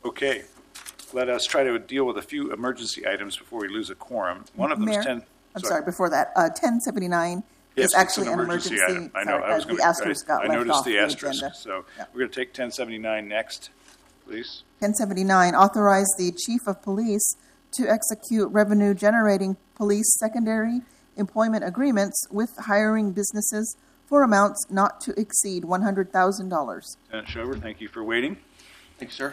Okay. Let us try to deal with a few emergency items before we lose a quorum. One of them is 10. I'm sorry, before that, 1079 Yes, is actually it's an emergency item. I know. The asterisk got I left noticed off the the asterisk. agenda. So Yeah. we're going to take 1079 next, please. 1079, authorize the Chief of Police to execute revenue-generating police secondary employment agreements with hiring businesses for amounts not to exceed $100,000. Lieutenant Shover, thank you for waiting. Thank you, sir.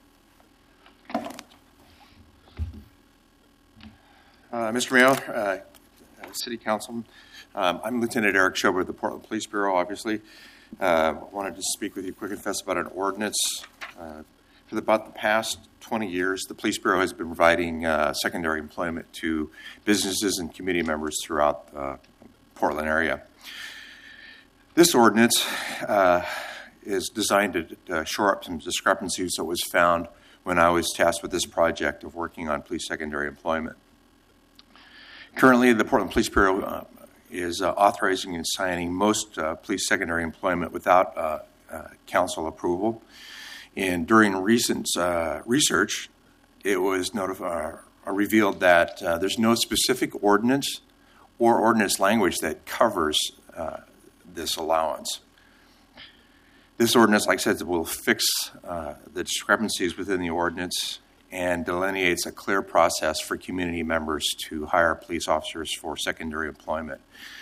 Mr. Mayor, City Council, I'm Lieutenant Eric Shover of the Portland Police Bureau, obviously. Wanted to speak with you quick and fast about an ordinance. For about the past 20 years, the Police Bureau has been providing secondary employment to businesses and community members throughout the Portland area. This ordinance is designed to shore up some discrepancies that was found when I was tasked with this project of working on police secondary employment. Currently, the Portland Police Bureau is authorizing and signing most police secondary employment without council approval. And during recent research, it was revealed that there's no specific ordinance or ordinance language that covers this allowance. This ordinance, like I said, will fix the discrepancies within the ordinance and delineates a clear process for community members to hire police officers for secondary employment.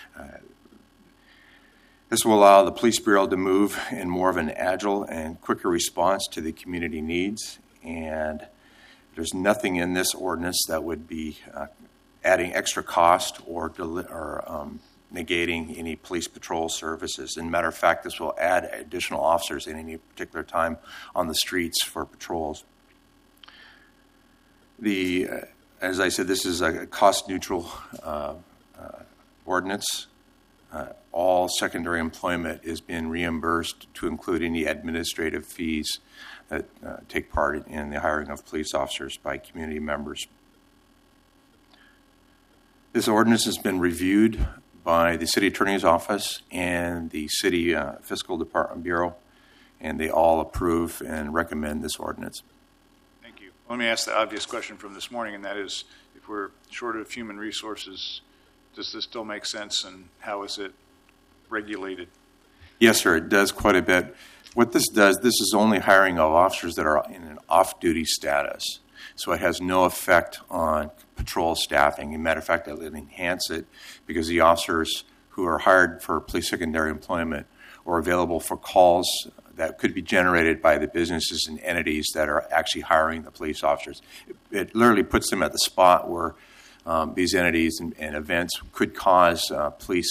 This will allow the Police Bureau to move in more of an agile and quicker response to the community needs, and there's nothing in this ordinance that would be adding extra cost or negating any police patrol services. As a matter of fact, this will add additional officers at any particular time on the streets for patrols. As I said, this is a cost-neutral ordinance. All secondary employment is being reimbursed to include any administrative fees that take part in the hiring of police officers by community members. This ordinance has been reviewed by the City Attorney's Office and the City Fiscal Department Bureau, and they all approve and recommend this ordinance. Thank you. Let me ask the obvious question from this morning, and that is, if we're short of human resources, does this still make sense, and how is it regulated? Yes, sir, it does quite a bit. What this does, this is only hiring of officers that are in an off-duty status. So it has no effect on patrol staffing. As a matter of fact, it will enhance it because the officers who are hired for police secondary employment are available for calls that could be generated by the businesses and entities that are actually hiring the police officers. It literally puts them at the spot where these entities and events could cause police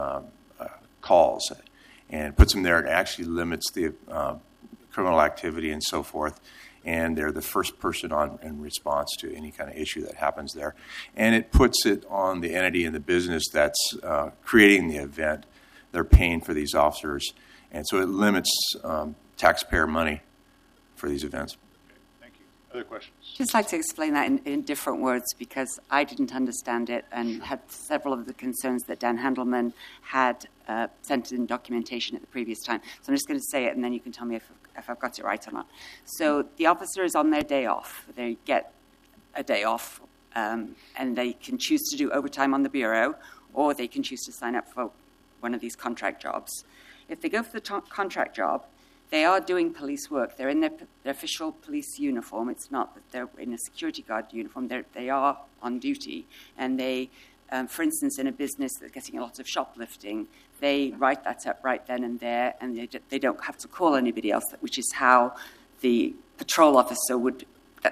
calls, and puts them there and actually limits the criminal activity and so forth. And they're the first person on in response to any kind of issue that happens there. And it puts it on the entity and the business that's creating the event. They're paying for these officers. And so it limits taxpayer money for these events. Okay, thank you. Other questions? Just like to explain that in different words, because I didn't understand it and had several of the concerns that Dan Handelman had sent in documentation at the previous time. So I'm just going to say it, and then you can tell me if I've got it right or not. So the officer is on their day off. They get a day off, and they can choose to do overtime on the Bureau, or they can choose to sign up for one of these contract jobs. If they go for the contract job, they are doing police work. They're in their official police uniform. It's not that they're in a security guard uniform. They are on duty. And they, for instance, in a business that's getting a lot of shoplifting, they write that up right then and there, and they don't have to call anybody else, which is how the patrol officer would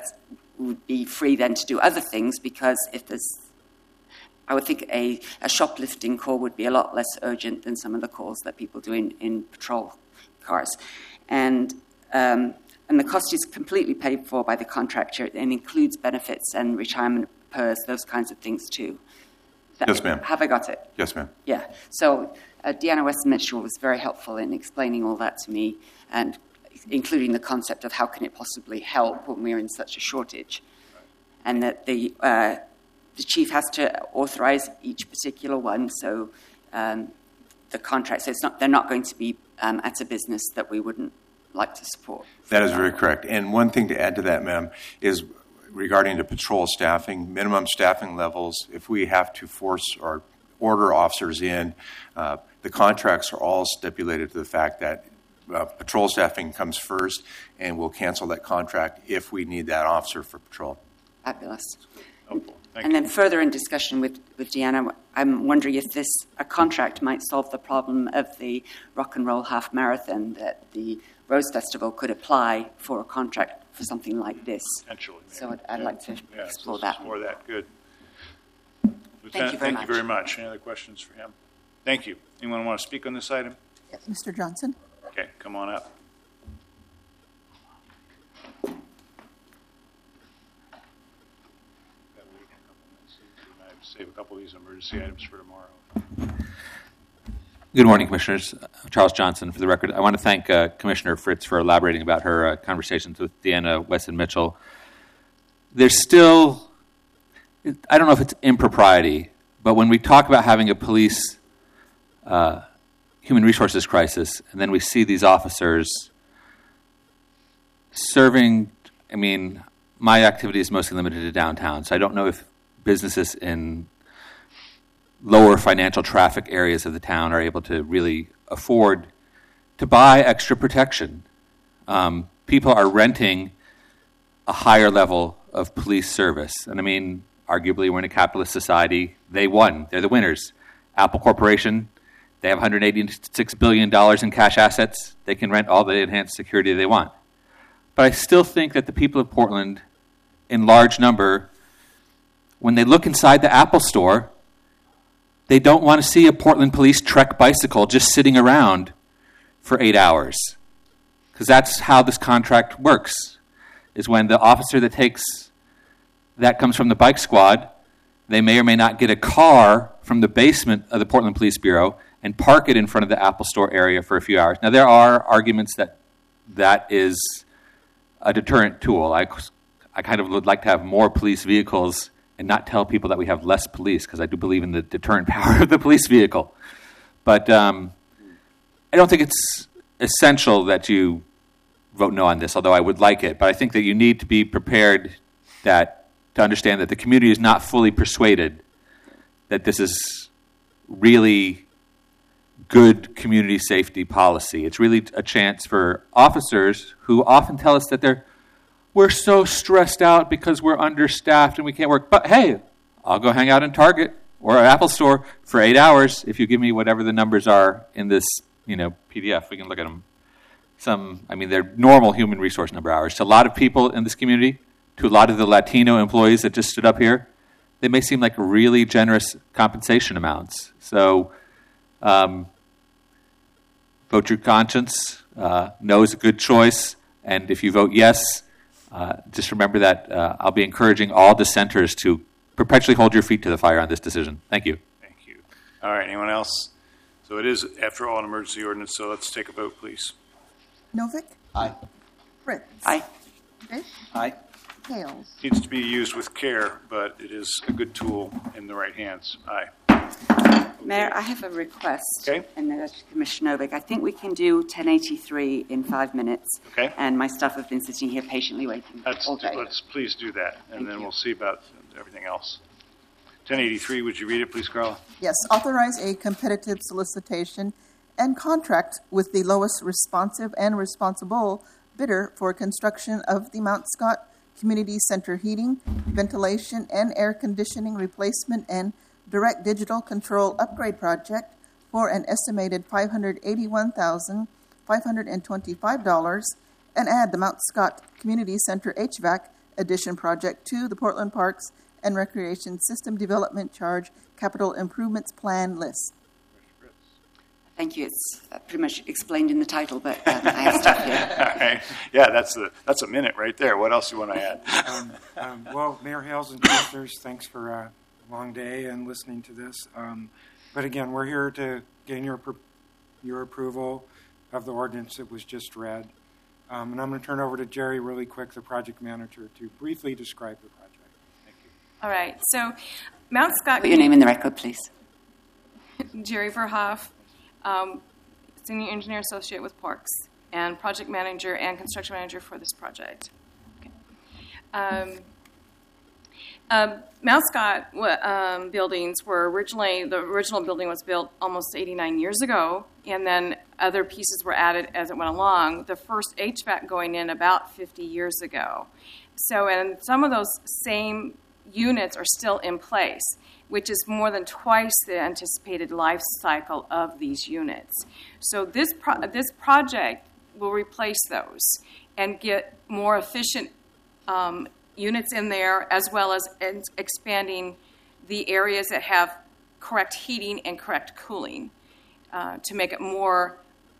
be free then to do other things, because if there's, I would think a shoplifting call would be a lot less urgent than some of the calls that people do in patrol cars. And the cost is completely paid for by the contractor and includes benefits and retirement PERS, those kinds of things too. Yes, ma'am. Have I got it? Yes, ma'am. Yeah. So Deanna Weston Mitchell was very helpful in explaining all that to me, and including the concept of how can it possibly help when we're in such a shortage. And that the chief has to authorize each particular one, so the contract, so they're not going to be at a business that we wouldn't like to support. That is very correct. And one thing to add to that, ma'am, is regarding the patrol staffing, minimum staffing levels. If we have to force or order officers in, the contracts are all stipulated to the fact that patrol staffing comes first, and we'll cancel that contract if we need that officer for patrol. Fabulous. Helpful. Thank And you. then further in discussion with Deanna, I'm wondering if a contract might solve the problem of the Rock and Roll Half Marathon, that the Rose Festival could apply for a contract for something like this. Potentially. So I'd like to Yeah, explore so that. explore that. Good. Thank you very much. Any other questions for him? Thank you. Anyone want to speak on this item? Yes, Mr. Johnson? Okay, come on up. Save a couple of these emergency items for tomorrow. Good morning, Commissioners. Charles Johnson, for the record. I want to thank Commissioner Fritz for elaborating about her conversations with Deanna Weston Mitchell. There's still, I don't know if it's impropriety, but when we talk about having a police human resources crisis, and then we see these officers serving, I mean, my activity is mostly limited to downtown, so I don't know if businesses in lower financial traffic areas of the town are able to really afford to buy extra protection. People are renting a higher level of police service. And I mean, arguably, we're in a capitalist society. They won. They're the winners. Apple Corporation, they have $186 billion in cash assets. They can rent all the enhanced security they want. But I still think that the people of Portland, in large number, when they look inside the Apple store, they don't want to see a Portland Police Trek bicycle just sitting around for 8 hours. Because that's how this contract works, is when the officer that comes from the bike squad, they may or may not get a car from the basement of the Portland Police Bureau and park it in front of the Apple store area for a few hours. Now, there are arguments that is a deterrent tool. I kind of would like to have more police vehicles and not tell people that we have less police, because I do believe in the deterrent power of the police vehicle. But I don't think it's essential that you vote no on this, although I would like it. But I think that you need to be prepared to understand that the community is not fully persuaded that this is really good community safety policy. It's really a chance for officers who often tell us that we're so stressed out because we're understaffed and we can't work. But hey, I'll go hang out in Target or an Apple store for 8 hours if you give me whatever the numbers are in this, PDF. We can look at them. They're normal human resource number hours. To a lot of people in this community, to a lot of the Latino employees that just stood up here, they may seem like really generous compensation amounts. So vote your conscience. No is a good choice. And if you vote yes, just remember that I'll be encouraging all dissenters to perpetually hold your feet to the fire on this decision. Thank you. Thank you. All right, anyone else? So it is, after all, an emergency ordinance, so let's take a vote, please. Novick? Aye. Fritz? Aye. Fish? Aye. Hales? Needs to be used with care, but it is a good tool in the right hands. Aye. Mayor, I have a request. Okay. And that's to Commissioner Novick. I think we can do 1083 in 5 minutes. Okay. And my staff have been sitting here patiently waiting all day. Let's please do that, and Thank then you. we'll see about everything else. 1083, would you read it, please, Carla? Yes, authorize a competitive solicitation and contract with the lowest responsive and responsible bidder for construction of the Mount Scott Community Center heating, ventilation, and air conditioning replacement and direct digital control upgrade project for an estimated $581,525, and add the Mount Scott Community Center HVAC addition project to the Portland Parks and Recreation System Development Charge Capital Improvements Plan list. Thank you. It's pretty much explained in the title, but I have stuff here. All right. Yeah, that's a minute right there. What else do you want to add? Well, Mayor Hales and Commissioners, thanks for a long day and listening to this. But again, we're here to gain your approval of the ordinance that was just read. And I'm going to turn it over to Jerry really quick, the project manager, to briefly describe the project. Thank you. All right. So Mount Scott... Put your name in the record, please. Jerry Verhoff, Senior Engineer Associate with Parks. and project manager and construction manager for this project. Mount Scott buildings were the original building was built almost 89 years ago, and then other pieces were added as it went along. The first HVAC going in about 50 years ago. So, and some of those same units are still in place, which is more than twice the anticipated life cycle of these units. So this project will replace those and get more efficient units in there, as well as expanding the areas that have correct heating and correct cooling to make it more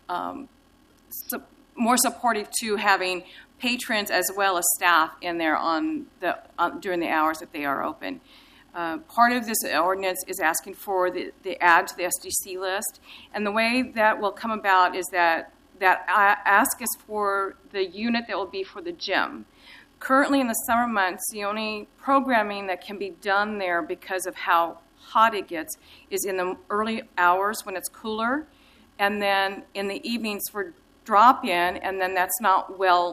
supportive to having patrons as well as staff in there during the hours that they are open. Part of this ordinance is asking for the add to the SDC list, and the way that will come about is that ask is for the unit that will be for the gym. Currently, in the summer months, the only programming that can be done there because of how hot it gets is in the early hours when it's cooler, and then in the evenings for drop-in, and then that's not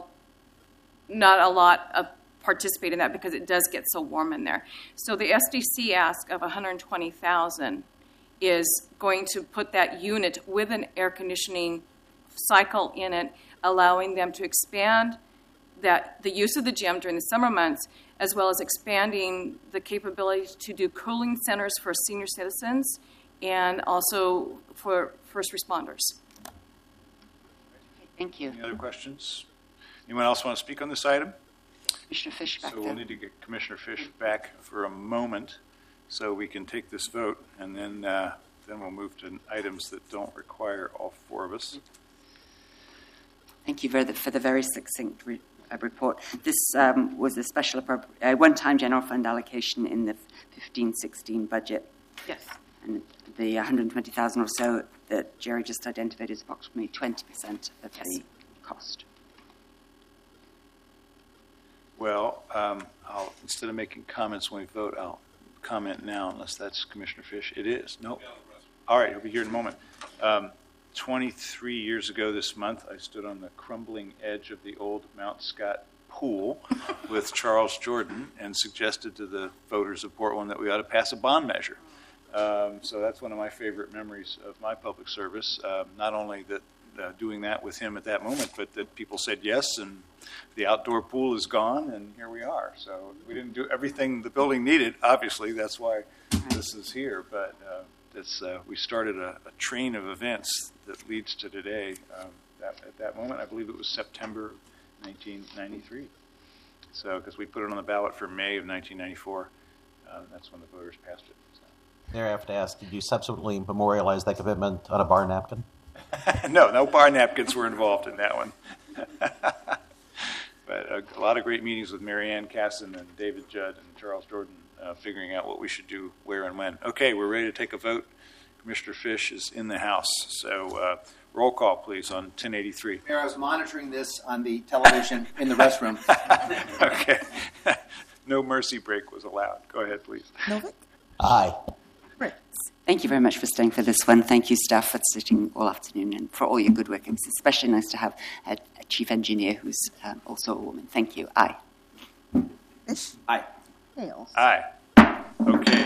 a lot of participate in that because it does get so warm in there. So the SDC ask of $120,000 is going to put that unit with an air conditioning cycle in it, allowing them to expand the use of the gym during the summer months, as well as expanding the capability to do cooling centers for senior citizens and also for first responders. Thank you. Any other questions? Anyone else want to speak on this item? Commissioner Fish back So there. we'll need to get Commissioner Fish back for a moment so we can take this vote, and then we'll move to items that don't require all four of us. Thank you for the very succinct report. This was a special one-time general fund allocation in the 15-16 budget. Yes. And the 120,000 or so that Jerry just identified is approximately 20% of the cost. Well, instead of making comments when we vote, I'll comment now, unless that's Commissioner Fish. It is. No. All right, he'll be here in a moment. 23 years ago this month, I stood on the crumbling edge of the old Mount Scott pool with Charles Jordan and suggested to the voters of Portland that we ought to pass a bond measure. So that's one of my favorite memories of my public service. Not only that doing that with him at that moment, but that people said yes, and the outdoor pool is gone, and here we are. So we didn't do everything the building needed. Obviously, that's why this is here. But we started a train of events that leads to today. At that moment, I believe it was September 1993. So because we put it on the ballot for May of 1994, that's when the voters passed it. So. There, I have to ask, did you subsequently memorialize that commitment on a bar napkin? No bar napkins were involved in that one. But a lot of great meetings with Mary Ann Casson and David Judd and Charles Jordan figuring out what we should do, where and when. Okay, we're ready to take a vote. Commissioner Fish is in the house. So roll call, please, on 1083. Mayor, I was monitoring this on the television in the restroom. Okay. No mercy break was allowed. Go ahead, please. Novick? Aye. Fritz? Thank you very much for staying for this one. Thank you, staff, for sitting all afternoon and for all your good work. It's especially nice to have a chief engineer who's also a woman. Thank you. Aye. Fish? Aye. Hales? Aye. Okay.